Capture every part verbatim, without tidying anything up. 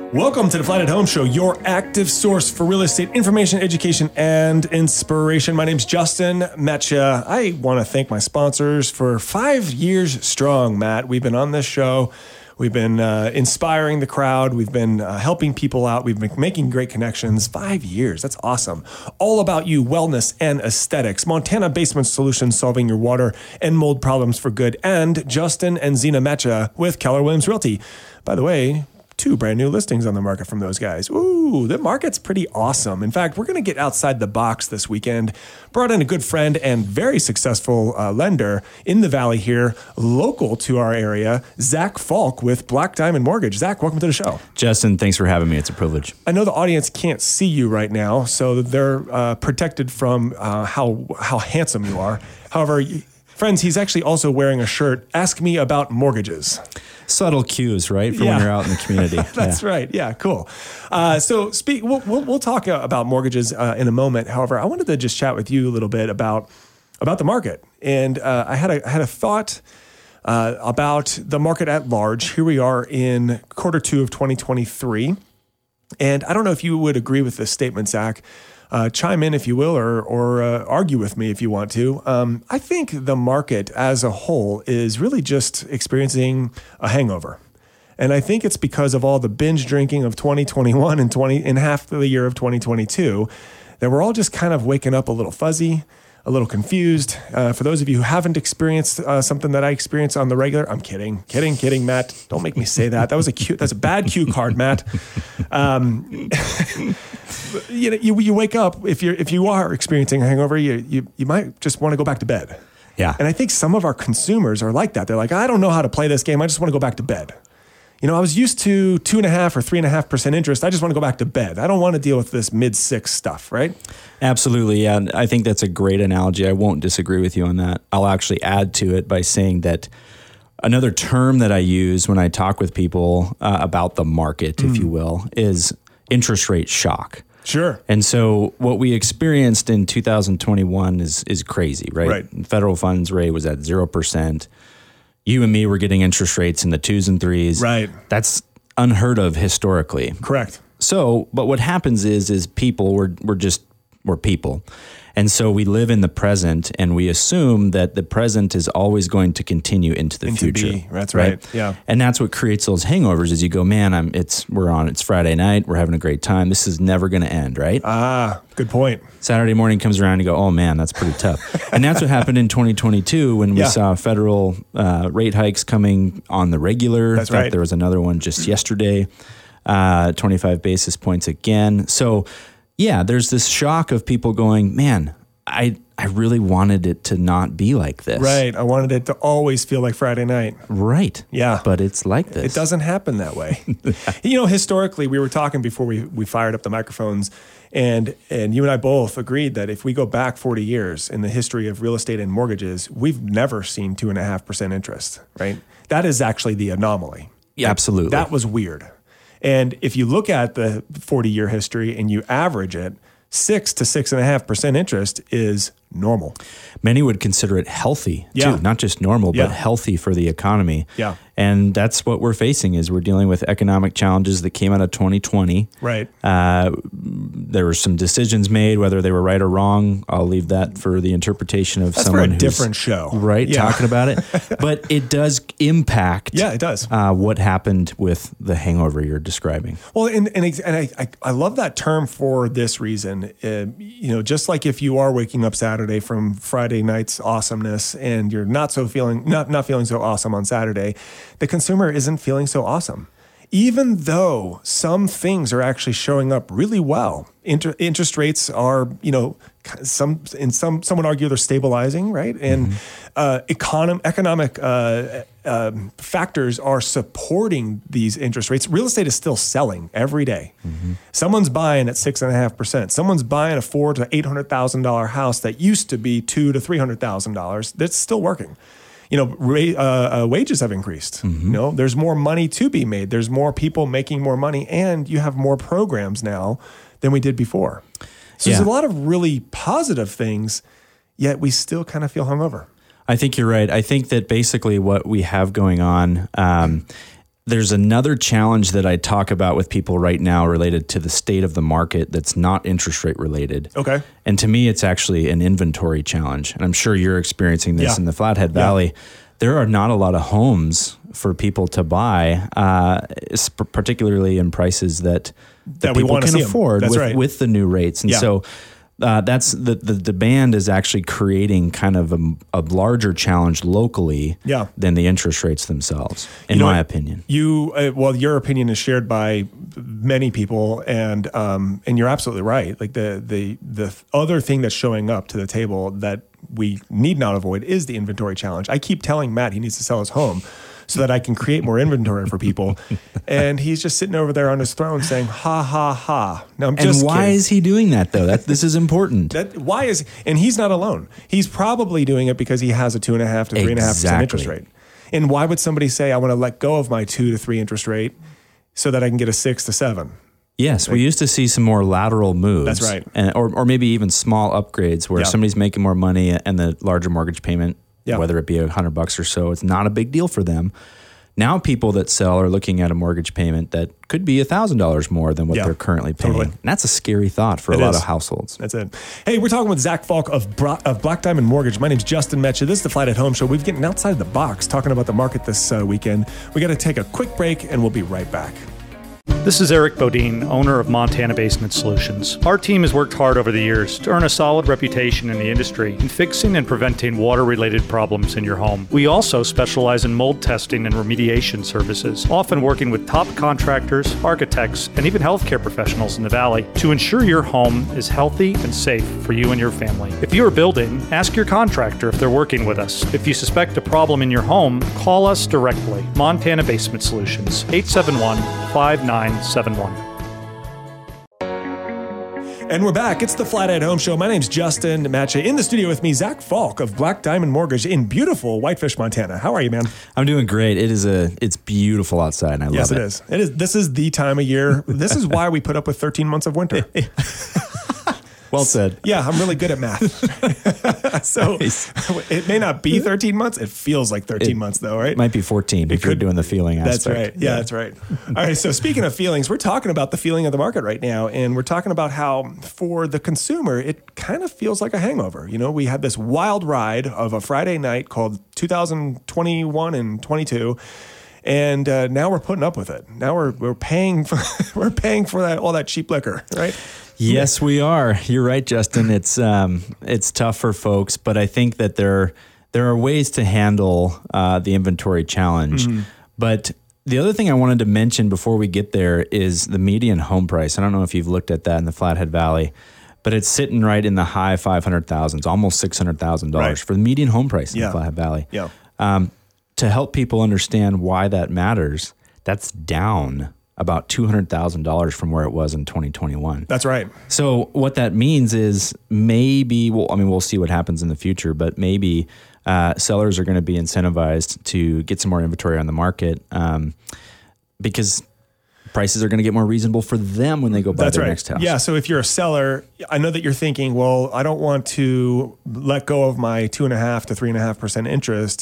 Welcome to the Flight at Home Show, your active source for real estate information, education, and inspiration. My name's Justin Metcha. I want to thank my sponsors for five years strong, Matt. We've been on this show. We've been uh, inspiring the crowd. We've been uh, helping people out. We've been making great connections. Five years. That's awesome. All about you, wellness and aesthetics. Montana Basement Solutions, solving your water and mold problems for good. And Justin and Zena Metcha with Keller Williams Realty. By the way, two brand new listings on the market from those guys. Ooh, the market's pretty awesome. In fact, we're going to get outside the box this weekend. Brought in a good friend and very successful uh, lender in the Valley here, local to our area, Zach Falk with Black Diamond Mortgage. Zach, welcome to the show. Justin, thanks for having me. It's a privilege. I know the audience can't see you right now, so they're uh, protected from uh, how how handsome you are. However, friends, he's actually also wearing a shirt, Ask Me About Mortgages. Subtle cues, right, for yeah. when you're out in the community. That's yeah. right. Yeah, cool. Uh, so speak. We'll, we'll, we'll talk uh, about mortgages uh, in a moment. However, I wanted to just chat with you a little bit about about the market, and uh, I had a I had a thought uh, about the market at large. Here we are in quarter two of twenty twenty-three, and I don't know if you would agree with this statement, Zach. Uh, chime in if you will, or or uh, argue with me if you want to. Um, I think the market as a whole is really just experiencing a hangover. And I think it's because of all the binge drinking of twenty twenty-one and twenty in half the year of twenty twenty-two that we're all just kind of waking up a little fuzzy, a little confused. Uh, for those of you who haven't experienced uh, something that I experience on the regular, I'm kidding, kidding, kidding, Matt. Don't make me say that. That was a cue. That's a bad cue card, Matt. Um, you know, you you wake up if you're if you are experiencing a hangover, you you you might just want to go back to bed. Yeah. And I think some of our consumers are like that. They're like, I don't know how to play this game. I just want to go back to bed. You know, I was used to two and a half or three and a half percent interest. I just want to go back to bed. I don't want to deal with this mid six stuff, right? Absolutely. Yeah. I think that's a great analogy. I won't disagree with you on that. I'll actually add to it by saying that another term that I use when I talk with people uh, about the market, mm. if you will, is interest rate shock. Sure. And so what we experienced in two thousand twenty-one is is crazy, right? Right. Federal funds rate was at zero percent. You and me were getting interest rates in the twos and threes. Right. That's unheard of historically. Correct. So, but what happens is, is people, we're, we're just, we're people. And so we live in the present and we assume that the present is always going to continue into the into future. Be. That's right. right. Yeah. And that's what creates those hangovers is you go, man, I'm, it's, we're on, it's Friday night. We're having a great time. This is never going to end. Right. Ah, good point. Saturday morning comes around and you go, oh man, that's pretty tough. And that's what happened in twenty twenty-two when we yeah. saw federal uh, rate hikes coming on the regular. That's in fact, right. There was another one just yesterday, uh, twenty-five basis points again. So yeah, there's this shock of people going, man, I, I really wanted it to not be like this. Right. I wanted it to always feel like Friday night. Right. Yeah. But it's like this. It doesn't happen that way. You know, historically, we were talking before we, we fired up the microphones, and and you and I both agreed that if we go back forty years in the history of real estate and mortgages, we've never seen two and a half percent interest, right? That is actually the anomaly. Yeah, absolutely. That was weird. And if you look at the forty-year history and you average it, six to six and a half percent interest is normal. Many would consider it healthy yeah. too, not just normal, yeah. but healthy for the economy. Yeah. And that's what we're facing is we're dealing with economic challenges that came out of twenty twenty. Right. Uh, there were some decisions made, whether they were right or wrong. I'll leave that for the interpretation of that's someone for a who's different show. Right. Yeah. Talking about it. But it does impact. Yeah, it does. Uh, what happened with the hangover you're describing. Well, and and, and I, I, I love that term for this reason. Uh, you know, just like if you are waking up Saturday from Friday night's awesomeness and you're not so feeling not not feeling so awesome on Saturday, the consumer isn't feeling so awesome. Even though some things are actually showing up really well, Inter- interest rates are, you know, some in some some would argue they're stabilizing, right? And mm-hmm. uh, econom- economic uh, uh, factors are supporting these interest rates. Real estate is still selling every day. Mm-hmm. Someone's buying at six and a half percent. Someone's buying a four to eight hundred thousand dollar house that used to be two to three hundred thousand dollars. That's still working. You know, ra- uh, uh, wages have increased. Mm-hmm. You know, there's more money to be made. There's more people making more money, and you have more programs now than we did before. So yeah. There's a lot of really positive things, yet we still kind of feel hungover. I think you're right. I think that basically what we have going on, um, There's another challenge that I talk about with people right now related to the state of the market that's not interest rate related. Okay. And to me, it's actually an inventory challenge. And I'm sure you're experiencing this Yeah. in the Flathead Valley. Yeah. There are not a lot of homes for people to buy, uh, particularly in prices that, that, That we people wanna can see 'em. afford That's with, right. with the new rates. And Yeah. so uh, that's the, the demand is actually creating kind of a, a larger challenge locally Yeah. than the interest rates themselves, in You know my what? opinion. You uh, well, your opinion is shared by many people, and um, and you're absolutely right. Like the the the other thing that's showing up to the table that we need not avoid is the inventory challenge. I keep telling Matt he needs to sell his home so that I can create more inventory for people, and he's just sitting over there on his throne saying, "Ha ha ha." Now I'm just And why kidding. is he doing that though? That this is important. That, why is and he's not alone. He's probably doing it because he has a two and a half to three and a half percent interest Exactly. rate. And why would somebody say I want to let go of my two to three interest rate so that I can get a six to seven? Yes, we used to see some more lateral moves. That's right. And, or, or maybe even small upgrades where Yeah. somebody's making more money and the larger mortgage payment, Yeah. whether it be a hundred bucks or so, it's not a big deal for them. Now people that sell are looking at a mortgage payment that could be a thousand dollars more than what Yeah, they're currently paying. totally. And that's a scary thought for It a lot is. of households. That's it. Hey, we're talking with Zach Falk of, Bra- of Black Diamond Mortgage. My name's Justin Metcha. This is the Flight at Home Show. We've getting outside the box talking about the market this uh, weekend. We got to take a quick break and we'll be right back. This is Eric Bodine, owner of Montana Basement Solutions. Our team has worked hard over the years to earn a solid reputation in the industry in fixing and preventing water-related problems in your home. We also specialize in mold testing and remediation services, often working with top contractors, architects, and even healthcare professionals in the valley to ensure your home is healthy and safe for you and your family. If you are building, ask your contractor if they're working with us. If you suspect a problem in your home, call us directly. Montana Basement Solutions, eight seven one, five nine seven one. And we're back. It's the Flat at Home Show. My name's Justin Matcha. In the studio with me, Zach Falk of Black Diamond Mortgage in beautiful Whitefish, Montana. How are you, man? I'm doing great. It is a, it's beautiful outside and I Yes, love it it. is. It is. This is the time of year. This is why we put up with thirteen months of winter. Well said. Yeah, I'm really good at math. So Nice. it may not be thirteen months. It feels like thirteen It months, though, right? It might be fourteen if you're could- doing the feeling That's aspect. right. Yeah, that's right. All right. So speaking of feelings, we're talking about the feeling of the market right now, and we're talking about how for the consumer, it kind of feels like a hangover. You know, we had this wild ride of a Friday night called two thousand twenty-one and twenty-two. And uh, now we're putting up with it. Now we're we're paying for we're paying for that all that cheap liquor, right? Yes, we are. You're right, Justin. It's um, it's tough for folks, but I think that there there are ways to handle uh, the inventory challenge. Mm-hmm. But the other thing I wanted to mention before we get there is the median home price. I don't know if you've looked at that in the Flathead Valley, but it's sitting right in the high five hundred thousands, almost six hundred thousand Right. dollars for the median home price in Yeah. the Flathead Valley. Yeah. Um, to help people understand why that matters, that's down about two hundred thousand dollars from where it was in twenty twenty-one. That's right. So what that means is maybe, well, I mean, we'll see what happens in the future, but maybe uh, sellers are going to be incentivized to get some more inventory on the market um, because prices are going to get more reasonable for them when they go buy That's their right. next house. Yeah. So if you're a seller, I know that you're thinking, well, I don't want to let go of my two and a half to three and a half percent interest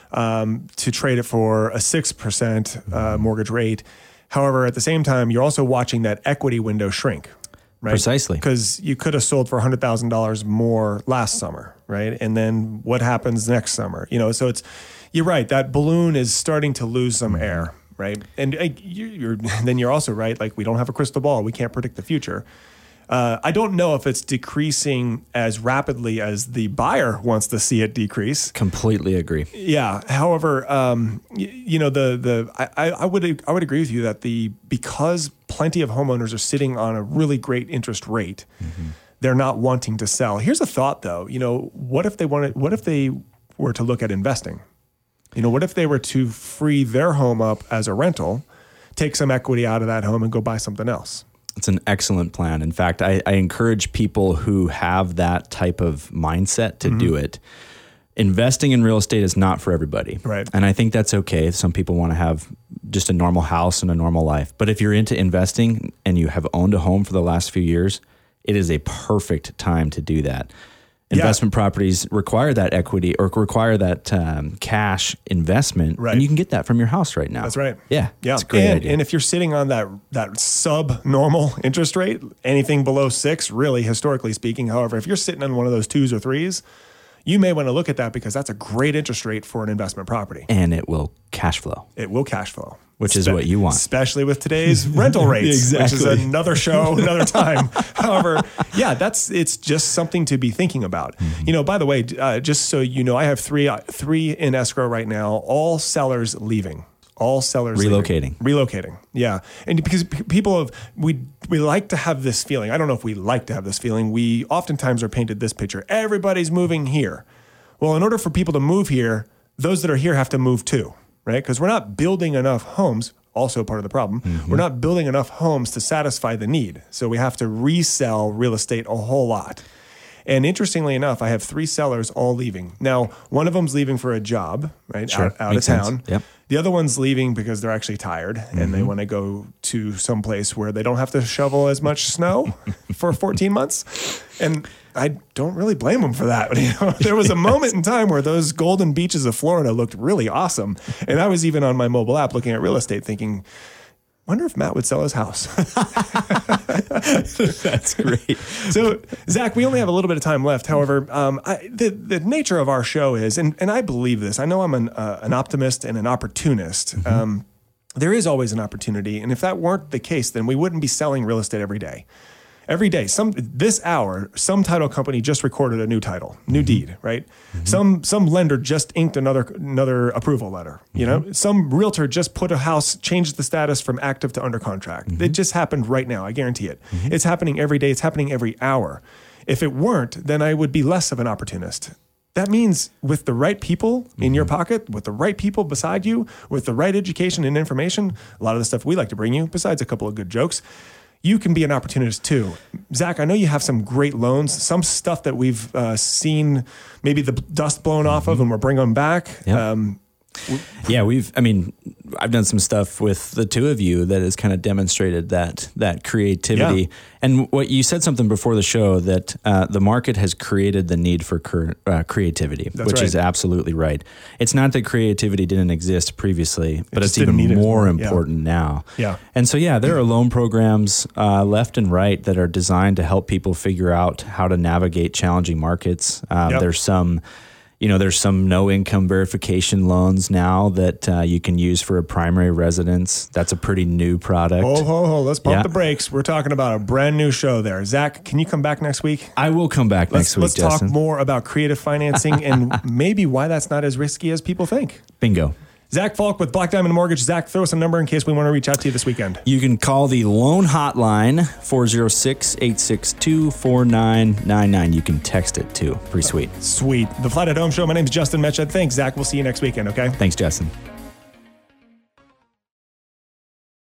um, to trade it for a six percent uh, mortgage rate. However, at the same time, you're also watching that equity window shrink, right? Precisely. Because you could have sold for one hundred thousand dollars more last summer, right? And then what happens next summer? You know, so it's, you're right, that balloon is starting to lose some air, right? And uh, you, you're, then you're also right, like we don't have a crystal ball. We can't predict the future. Uh, I don't know if it's decreasing as rapidly as the buyer wants to see it decrease. Completely agree. Yeah. However, um, you, you know, the the I, I would I would agree with you that the because plenty of homeowners are sitting on a really great interest rate, mm-hmm. they're not wanting to sell. Here's a thought, though. You know, what if they wanted? What if they were to look at investing? You know, what if they were to free their home up as a rental, take some equity out of that home, and go buy something else? It's an excellent plan. In fact, I, I encourage people who have that type of mindset to mm-hmm. do it. Investing in real estate is not for everybody. Right. And I think that's okay. Some people want to have just a normal house and a normal life. But if you're into investing and you have owned a home for the last few years, it is a perfect time to do that. Investment yeah. properties require that equity or require that um, cash investment, right. and you can get that from your house right now. That's right. Yeah, yeah. It's a great and, idea. and if you're sitting on that that sub-normal interest rate, anything below six, really, historically speaking, however, if you're sitting on one of those twos or threes, you may want to look at that because that's a great interest rate for an investment property. And it will cash flow. It will cash flow. Which is Spe- what you want. Especially with today's rental rates, exactly. which is another show, another time. However, yeah, that's it's just something to be thinking about. Mm-hmm. You know, by the way, uh, just so you know, I have three uh, three in escrow right now, all sellers leaving. All sellers relocating. Leaving. Relocating. Yeah. And because p- people have, we we like to have this feeling. I don't know if we like to have this feeling. We oftentimes are painted this picture. Everybody's moving here. Well, in order for people to move here, those that are here have to move too, right? Because we're not building enough homes. Also part of the problem. Mm-hmm. We're not building enough homes to satisfy the need. So we have to resell real estate a whole lot. And interestingly enough, I have three sellers all leaving. Now, one of them's leaving for a job, right? Sure. Out, out of town. Yep. The other one's leaving because they're actually tired mm-hmm. and they want to go to some place where they don't have to shovel as much snow for fourteen months. And I don't really blame them for that. You know, there was a moment in time where those golden beaches of Florida looked really awesome. And I was even on my mobile app looking at real estate thinking, wonder if Matt would sell his house. That's great. So, Zach, we only have a little bit of time left. However, um, I, the, the nature of our show is, and, and I believe this, I know I'm an, uh, an optimist and an opportunist. Mm-hmm. Um, there is always an opportunity. And if that weren't the case, then we wouldn't be selling real estate every day. Every day, some this hour, some title company just recorded a new title, new mm-hmm. deed, right? Mm-hmm. Some some lender just inked another another approval letter. You mm-hmm. know, some realtor just put a house, changed the status from active to under contract. Mm-hmm. It just happened right now. I guarantee it. Mm-hmm. It's happening every day. It's happening every hour. If it weren't, then I would be less of an opportunist. That means with the right people in mm-hmm. your pocket, with the right people beside you, with the right education and information, a lot of the stuff we like to bring you, besides a couple of good jokes, you can be an opportunist too. Zach, I know you have some great loans, some stuff that we've uh, seen maybe the dust blown off of and we're bringing them back. Yep. Um, yeah, we've, I mean, I've done some stuff with the two of you that has kind of demonstrated that, that creativity. Yeah. And what you said something before the show that uh, the market has created the need for cur- uh, creativity, That's which right. is absolutely right. It's not that creativity didn't exist previously, it but it's even more it important yeah. now. Yeah. And so, yeah, there are loan programs uh, left and right that are designed to help people figure out how to navigate challenging markets. Um, yep. There's some... You know, there's some no income verification loans now that uh, you can use for a primary residence. That's a pretty new product. Oh, ho, ho. Let's pump yeah. the brakes. We're talking about a brand new show there. Zach, can you come back next week? I will come back let's, next week, Let's Justin. talk more about creative financing and maybe why that's not as risky as people think. Bingo. Zach Falk with Black Diamond Mortgage. Zach, throw us a number in case we want to reach out to you this weekend. You can call the loan hotline, four oh six, eight six two, four nine nine nine. You can text it too. Pretty sweet. Sweet. The Flight at Home Show. My name's Justin Mechad. Thanks, Zach. We'll see you next weekend, okay? Thanks, Justin.